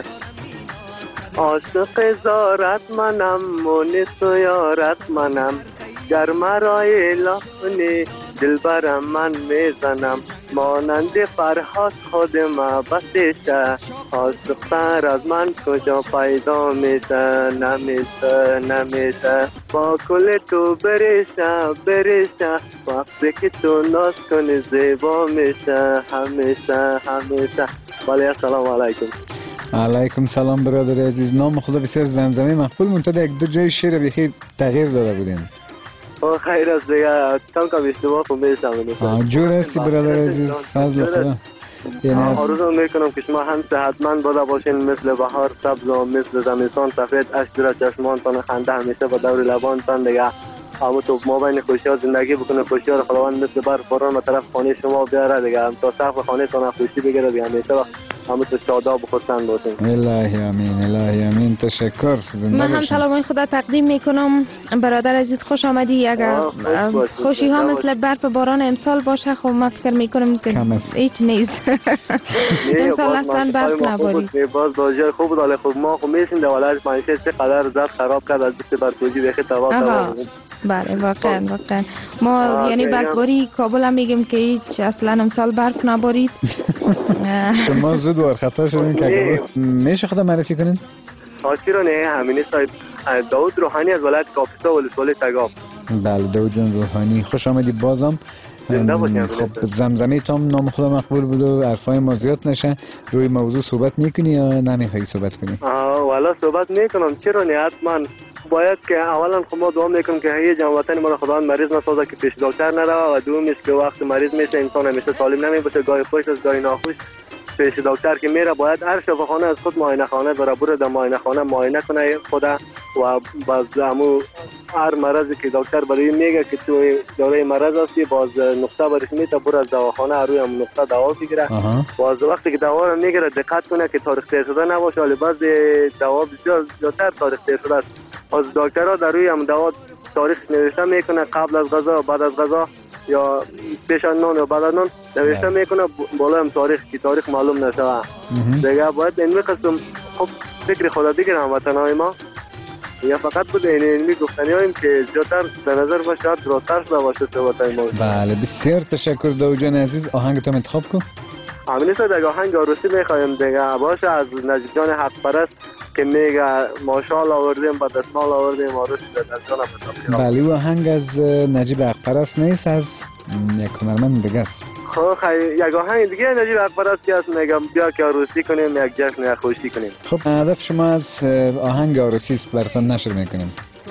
Speaker 14: عاشق زارت منم مونس و یارت منم گر مرا اله کنی دل برم من میزنم مانند فرهاد خود ما بسیشه عاشق‌تر از من کجا پیدا میشه نمیشه نمیشه با کل تو بریشه بریشه وقتی که تو ناز کنی زیبا میشه همیشه همیشه. بله السلام علیکم.
Speaker 8: علیکم سلام برادر عزیز. نام خدا بسیار زمزمه مقبول منتها یک دو جای شعر بخیر تغییر داده بودین.
Speaker 14: او خیر است دیگه کم کم اشتباه میشم.
Speaker 8: جور هستی برادر عزیز فضل خدا.
Speaker 14: آرزو میکنم که شما هم صحتمند بوده باشین مثل بهار سبز و مثل زمستان سفید اشک در چشمانتان خنده همیشه با دور لبانتان دیگه اما تو ما بین خوشی‌ها زندگی بکنه خوشی‌ها رو خداوند مثل برف باران به طرف خانه شما بیاره دیگه تا سقف خانه تان خوشی بگیره دیگه همیشه همه تو شاداب و خرسند باشین.
Speaker 8: الهی امین الهی امین. تشکر.
Speaker 5: من هم سلام خدا تقدیم میکنم برادر عزیز. خوش آمدی. اگر خوشی ها مثل برف باران امسال باشه خب ما فکر میکنم که هیچ نیست. امسال اصلا برف نبارید.
Speaker 14: باز بازار خوب بود ولی خب ما خب میشیم دولت معیشت چقدر زد خراب کرد از دست برفوجی بخی توا توا.
Speaker 5: بله واقعا واقعا ما یعنی برفباری کابل هم میگیم که هیچ اصلا امسال برف نبارید.
Speaker 8: شما زود وار خطا شدین که میشه خدا معرفی کنین؟
Speaker 14: آچی رو نه همینی صاحب داود روحانی از ولایت کاپیسا ولسوالی تگاب.
Speaker 8: بله داود جان روحانی خوش آمدی بازم. خب زمزمه تام نام خدا مقبول بود و حرفای ما زیاد نشه. روی موضوع صحبت میکنی یا نمیخوای صحبت کنی؟
Speaker 14: آه والا صحبت میکنم. چرا نه حتما باید که اولا خب ما دعا میکنم که هیچ جماعتانی ما رو خداوند مریض نسازه که پیش دکتر نره و دومیش که وقت مریض میشه انسان همیشه سالم نمیباشه گاهی خوش است گاهی ناخوش پیش دکتر که میره باید هر شفاخانه از خود معاینه خانه داره بره در معاینه خانه معاینه کنه خدا و باز همو هر مرضی که دکتر برای میگه که تو داره مرض هستی باز نقطه برش میته بره از دواخانه روی هم نقطه دوا بگیره. باز وقتی که دوا رو میگیره دقت کنه که تاریخ تیر شده نباشه ولی بعض دوا بسیار زیادتر تاریخ تیر شده است. از دکترها در روی هم دوا تاریخ نوشته میکنه قبل از غذا بعد از غذا یا پیش از نان یا بعد از نان نوشته میکنه بالا هم تاریخ که تاریخ معلوم نشه دیگه باید این قسم خب فکر خدا بگیره هموطنهای ما یا فقط بود این علمی گفتنی هاییم که زیادتر به نظر باشه شاید درست‌تر شده باشه صحبتای ما.
Speaker 8: بله بسیار تشکر داود جان عزیز. آهنگ تو انتخاب کن.
Speaker 14: همین است دیگه آهنگ عروسی میخوایم دیگه باشه از نجیب جان حق پرست که میگه ماشاءالله آوردیم با دستمال آوردیم عروسی در جان بسا.
Speaker 8: بله و آهنگ از نجیب حق پرست نیست از یک هنرمند دیگه است.
Speaker 14: خب خیلی یک آهنگ دیگه نجیب حق پرست که است میگم بیا که عروسی کنیم یک جشن یک خوشی کنیم.
Speaker 8: خب هدف شما از آهنگ عروسی است براتون نشر میکنیم.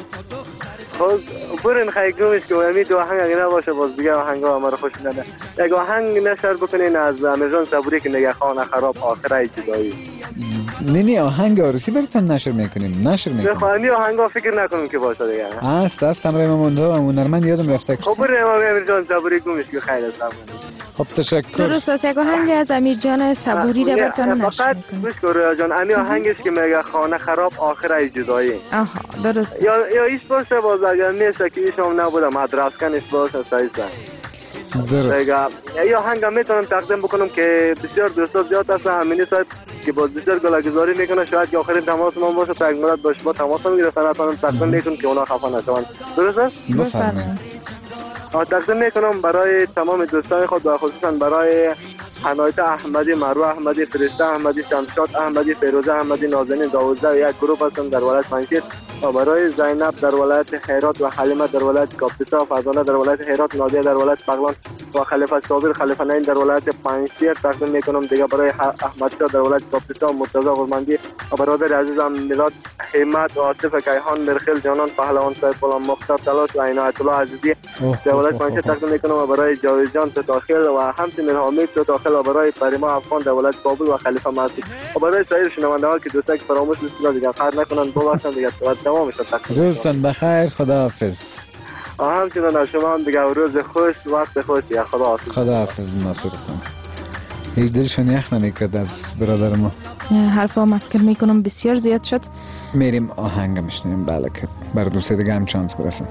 Speaker 14: خب برین خیلی گومش که امی دو آهنگ اگه نباشه باز دیگه آهنگ ها همه خوش نده یک آهنگ نشر بکنین از امیرجان صبوری که نگه خانه خراب آخره جدایی.
Speaker 8: نه نه آهنگ عروسی براتون نشر میکنیم نشر میکنیم.
Speaker 14: خب امی آهنگ ها فکر نکنم که باشه دیگه.
Speaker 8: است است همراه ما مونده و هنرمند یادم رفته.
Speaker 14: خب برین امیرجان صبوری گومش که خیلی سلام.
Speaker 8: خب تشکر.
Speaker 5: درست است یک آهنگ از امیرجان صبوری رو براتون نشر
Speaker 14: میکنیم. فقط گوش کن رویا جان امی آهنگش که میگه خانه خراب آخره جدایی.
Speaker 5: آها درست.
Speaker 14: یا یا ایش باشه باز اگر نیست که ایشم نبودم مدرس کنش باشه سایز
Speaker 8: درست.
Speaker 14: دیگه یا آهنگ میتونم تقدیم بکنم که بسیار دوستا زیاد هست همینی صاحب که باز بسیار گله‌گذاری میکنه، شاید که آخرین تماس ما باشه تا یک مدت با شما تماس میگیرن نتونم تقدیم میکنم که اونا خفه نشوند. درست است؟
Speaker 8: بفرمایید.
Speaker 14: تقدیم میکنم برای تمام دوستان خود و خصوصا برای حنایت احمدی، مروه احمدی، فرشته احمدی، شمشاد احمدی، فیروزه احمدی، نازنین دوازده یک گروه هستند در ولایت پنجشیر و برای زینب در ولایت هرات و حلیمه در ولایت کاپیتا، فرزانه در ولایت هرات، نادیه در ولایت بغلان و خلیفه صابر خلیفه نین در ولایت پنجشیر تقدیم میکنم. دیگه برای احمدشاه در ولایت کاپیتا، مرتضی قرمندی و برادر عزیزم میلاد همت، عاطف کیهان، مرخل جانان، پهلوان صاحب غلام مختار تلاش و عنایت الله عزیزی در ولایت پنجشیر تقدیم میکنم و برای جاوید جان داخل و همچنین حامد داخل و برای پریما افغان در ولایت کابل و خلیفه معصوم و برای سایر شنونده‌ها که دوستان که فراموش نیست دیگه خیر نکنن ببخشن دیگه تمام شد.
Speaker 8: روزتون بخیر، خداحافظ.
Speaker 14: همچنین از شما هم دیگه روز خوش، وقت خوش، یا خداحافظ.
Speaker 8: خداحافظ ناصر خان. هیچ دلشان یخ نمیکرد از برادر ما.
Speaker 5: حرفا ما فکر میکنم بسیار زیاد شد.
Speaker 8: میریم آهنگ میشنیم بله که بر دوست دیگه هم چانس برسن.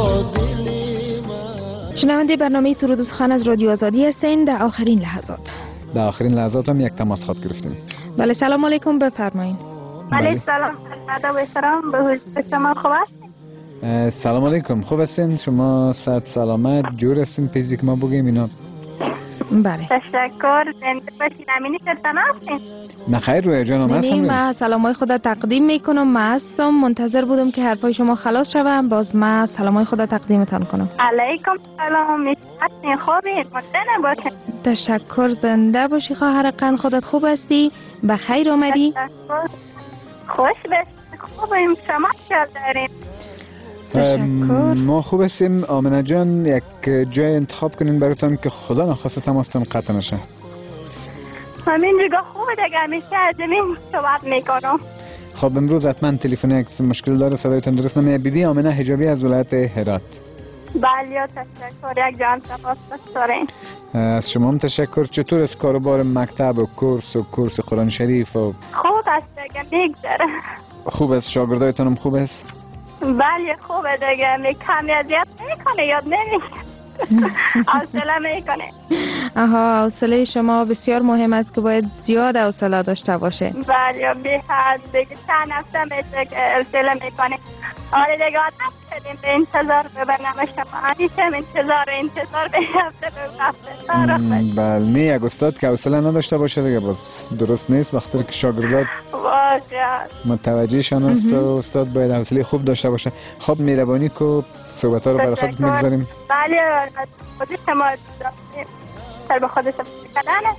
Speaker 5: شنونده برنامه سرود و سخن از رادیو آزادی هستین. در آخرین لحظات
Speaker 8: در آخرین لحظات هم یک تماس خط گرفتیم.
Speaker 5: بله سلام علیکم، بفرمایید.
Speaker 12: بله سلام، ادب و احترام به حضور شما. خوب هستین؟
Speaker 8: سلام علیکم، خوب هستین؟ شما صحت سلامت جور هستین؟ پیزی که ما بگیم اینا.
Speaker 5: بله
Speaker 12: تشکر. زنده باشین. امینی کردن هستین؟
Speaker 8: نه خیر روی جانم هستم.
Speaker 5: من سلامای خود تقدیم میکنم. من هستم منتظر بودم که حرفای شما خلاص شوم، باز من سلامای خود تقدیمتان کنم.
Speaker 12: علیکم سلام. میشین خوبین؟ مطمئن باشین.
Speaker 5: تشکر. زنده باشی خواهر قن. خودت خوب هستی؟ بخیر آمدی؟
Speaker 12: تشکر. خوش باشید. خوبیم. شما چه دارین؟
Speaker 5: تشکر.
Speaker 8: ما خوب هستیم. آمنه جان یک جای انتخاب کنین براتون که خدا نخواسته تماستان قطع نشه.
Speaker 12: همین جگاه خوبه دیگه، همیشه از زمین صحبت میکنم.
Speaker 8: خب امروز حتما تلفن یک مشکل داره، صدایتون درست نمیاد. بیبی آمنه حجابی از ولایت هرات.
Speaker 12: بله تشکر. یک جان سپاس دارین.
Speaker 8: از شما هم تشکر. چطور از کاروبار مکتب و کورس و کورس قرآن شریف و
Speaker 12: خوب است دیگه، میگذره.
Speaker 8: خوب است؟ شاگردایتون هم خوب است؟
Speaker 12: بله خوبه دیگه. می کمی اذیت میکنه، یاد نمیکنه. حوصله میکنه.
Speaker 5: آها، حوصله شما بسیار مهم است که باید زیاد حوصله داشته باشه.
Speaker 12: بله به حد دیگه چند هفته میشه که حوصله میکنه. آره دیگه آدم شدیم به انتظار به برنامه شما. همیشه انتظار انتظار به هفته به هفته.
Speaker 8: بله نه یک استاد که حوصله نداشته باشه دیگه باز درست نیست. وقتی که شاگردات
Speaker 12: واقعا
Speaker 8: متوجهشان است و استاد باید حوصله خوب داشته باشه. خب مهربانی که صحبت‌ها رو برای خودت می‌گذاریم.
Speaker 12: بله خود شما سر به خودت کردنه.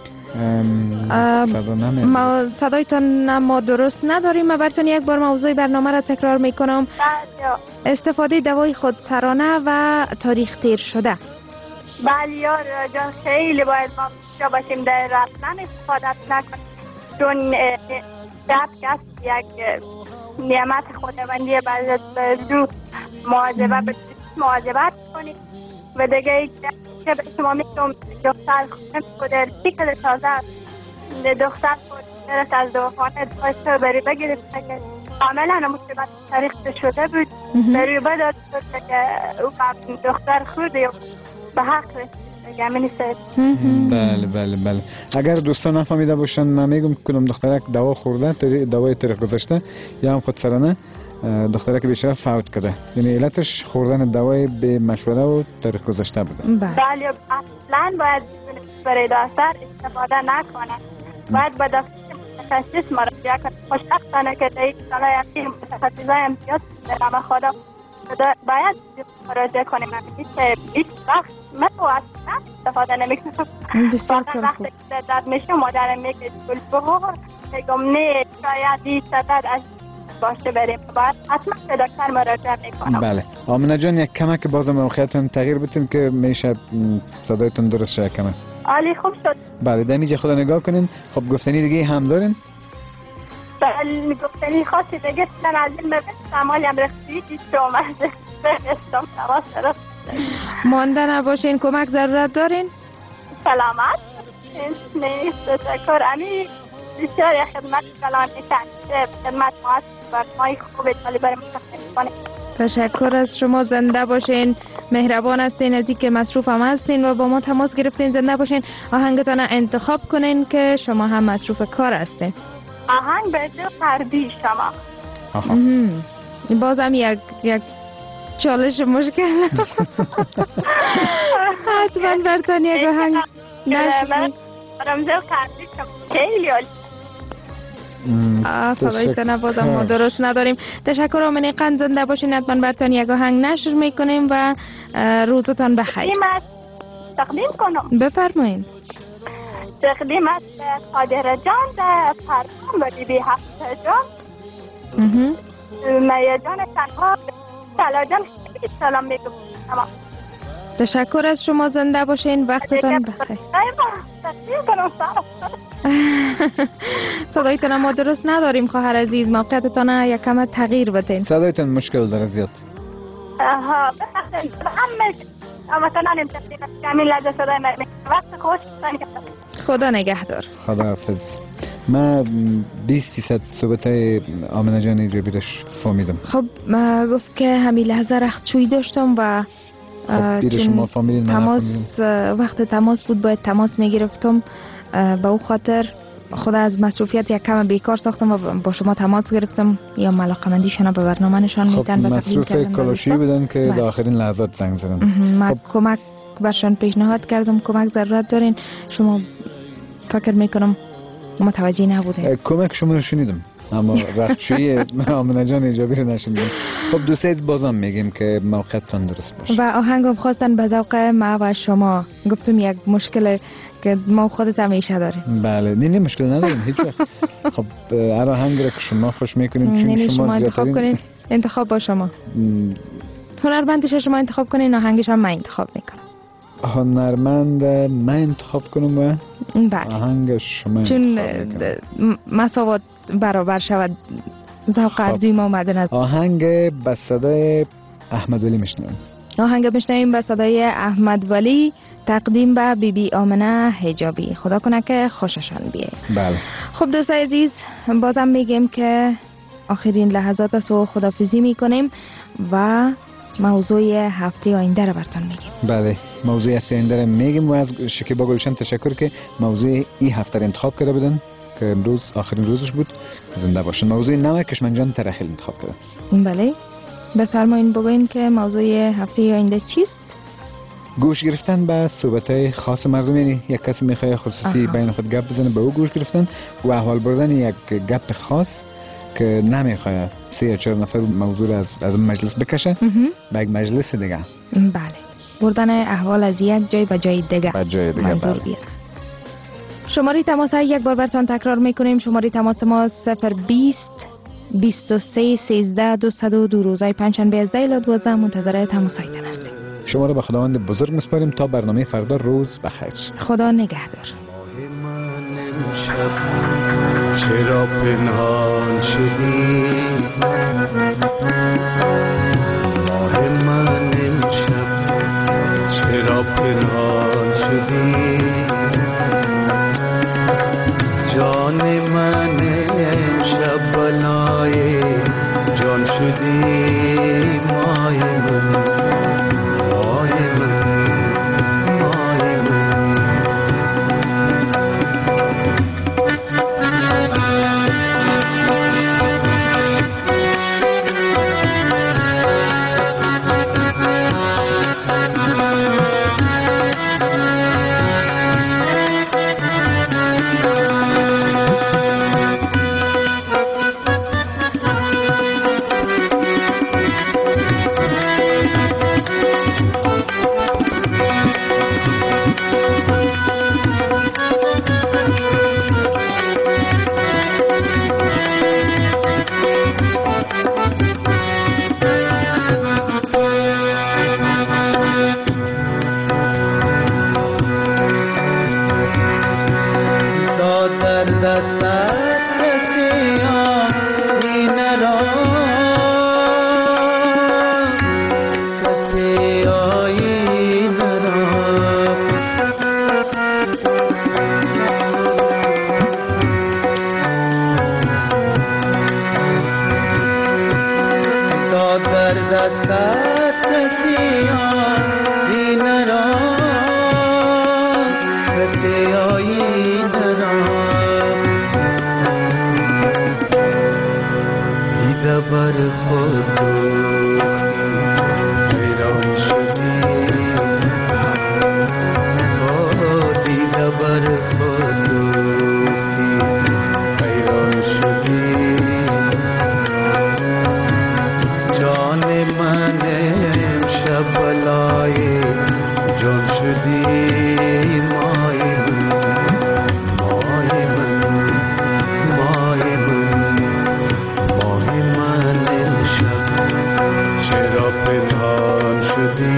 Speaker 5: ما صدایتان ما درست نداریم. ما براتون یک بار موضوع برنامه را تکرار میکنم. استفاده دوای خودسرانه و تاریخ تیر شده.
Speaker 12: بله یار جان خیلی باید ما جا باشیم در رفتن استفاده نکنیم، چون دست کس یک نعمت خداوندی باید زود مواظبت به مواظبت کنید. و دیگه که به شما میگم دختر خودم فکر تازه دختر خودم از دواخانه داشته بری بگیرید که کاملا مصیبت تاریخ شده بود. بری بداد که او دختر خود به حق دیگه منیسته.
Speaker 8: بله بله بله. اگر دوستان نفهمیده باشن من میگم کدوم دخترک دوا خورده، دوای تاریخ گذشته یا هم خودسرانه، دختره که بیشتر فوت کرده، یعنی علتش خوردن دوای به مشوره و تاریخ گذشته بوده.
Speaker 12: بله اصلا باید برای دختر استفاده نکنه، باید با دکتر متخصص مراجعه کنه. خوشبختانه که در این سالهای اخیر متخصصای امتیاز در خدا باید مراجعه کنیم. که هیچ وقت من تو اصلا استفاده نمیکنم.
Speaker 5: بسیار کار خوب.
Speaker 12: وقتی که درد میشه مادرم میگه بلبه میگم نه شاید این صدر از باشه بریم، باید حتما به دکتر مراجعه میکنم.
Speaker 8: بله آمنه جان یک کمک بازم موقعیتون تغییر بدیم که میشه صدایتون درست شه کمک.
Speaker 12: عالی خوب شد.
Speaker 8: بله دمیجه خدا نگاه کنین. خب گفتنی دیگه هم دارین؟
Speaker 12: بله گفتنی خاصی دیگه من از این ببین سمالی هم رخصی دیسته اومده بستم تماس درست
Speaker 5: مانده نباشین. کمک ضرورت دارین؟
Speaker 12: سلامت نیست. تشکر. امی بسیار خدمت کلامی تنسه خدمت ما هست برنامه خوب اتالی برای متخصص کنیم.
Speaker 5: تشکر از شما. زنده باشین. مهربان هستین، از اینکه مصروف هم هستین و با ما تماس گرفتین. زنده باشین. آهنگتان انتخاب کنین که شما هم مصروف کار هستین.
Speaker 12: آهنگ به دو فردی شما.
Speaker 5: بازم یک یک چالش مشکل. حتما برتان یک آهنگ نشد.
Speaker 12: رمزه فردی شما خیلی عالی.
Speaker 5: صدایتان بازم ما درست نداریم. تشکر آمنه قند. زنده باشین. حتما برتان یک آهنگ نشر میکنیم و روزتان بخیر.
Speaker 12: تقدیم کنم.
Speaker 5: بفرمایین.
Speaker 12: تقدیم است قادر جان در فرمان و بیبی هفته جان میدان تنها سلا جان خیلی سلام میگم.
Speaker 5: تشکر از شما. زنده باشین. وقتتان بخیر. صدایتان ما درست نداریم خواهر عزیز. موقعیتتان یک کم تغییر بدین.
Speaker 8: صدایتان مشکل داره زیاد.
Speaker 12: آها بخیر. همه اما تنانیم تقدیم است که همین لحظه صدای من وقت خوش.
Speaker 5: خدا نگهدار.
Speaker 8: خدا حافظ. من بیست درصد صحبت آمنه جان ایجابیش فهمیدم.
Speaker 5: خب گفت که همین لحظه رختشویی داشتم و
Speaker 8: خب شما فهمیدین
Speaker 5: تماس وقت تماس بود باید تماس میگرفتم، به او خاطر خود از مصروفیت یک کم بیکار ساختم و با شما تماس گرفتم یا علاقه‌مندی شما به برنامه نشان میدن و تقدیم کردن.
Speaker 8: مصروف کلاشی بودن که در آخرین لحظات زنگ زدن.
Speaker 5: من
Speaker 8: خب.
Speaker 5: کمک برشان پیشنهاد کردم، کمک ضرورت دارین، شما فکر میکنم متوجه نبودین.
Speaker 8: کمک شما رو شنیدم اما رختشویی آمنه جان ایجابی رو نشنیدم. خب دوست عزیز بازم میگیم که موقعتان درست باشه.
Speaker 5: و آهنگم خواستن به ذوق ما و شما، گفتم یک مشکل که ما خودت همیشه داریم.
Speaker 8: بله نه نه مشکل نداریم هیچ وقت. خب هر آهنگ را که شما خوش میکنیم چون
Speaker 5: شما,
Speaker 8: شما
Speaker 5: انتخاب کنین، انتخاب با شما. هنرمندش شما انتخاب کنین، آهنگش هم من انتخاب میکنم.
Speaker 8: هنرمند من انتخاب کنم و
Speaker 5: بله
Speaker 8: آهنگش شما
Speaker 5: چون مساوات برابر شود. ذوق اردوی ما اومده نظر.
Speaker 8: آهنگ به صدای احمد ولی میشنویم.
Speaker 5: آهنگ میشنویم به صدای احمد ولی تقدیم به بی بی آمنه حجابی. خدا کنه که خوششان بیه.
Speaker 8: بله.
Speaker 5: خب دوستای عزیز بازم میگیم که آخرین لحظات است و خدافظی میکنیم و موضوع هفته آینده رو براتون میگیم.
Speaker 8: بله موضوع هفته آینده رو میگیم و از شکیبا گلشن تشکر که موضوع این هفته رو انتخاب کرده بودن که امروز آخرین روزش بود. زنده باشن. موضوع نو کشمنجان ترخیل انتخاب کرده.
Speaker 5: بله بفرمایید بگوین که موضوع هفته آینده چیست؟
Speaker 8: گوش گرفتن به صحبت‌های خاص مردم، یعنی یک کسی میخواد خصوصی بین خود گپ بزنه به او گوش گرفتن و احوال بردن یک گپ خاص که نمیخواد سه یا چهار نفر موضوع از از مجلس بکشه به یک مجلس دیگه.
Speaker 5: بله بردن احوال از یک جای به جای دیگه
Speaker 8: به جای دیگه.
Speaker 5: منظور بیاره. شماره تماس یک بار براتون تکرار میکنیم. شماره تماس ما صفر بیست بیست و سه سیزده دویست و دو. روزهای پنجشنبه از ده الی دوازده منتظر تماسایتان هستیم.
Speaker 8: شما را به خداوند بزرگ میسپاریم تا برنامه فردا. روز بخیر.
Speaker 5: خدا نگهدار.
Speaker 7: چرا پنهان شدی ماه من امشب، چرا پنهان شدی جان من امشب، بلای جان شدی مای من. شدی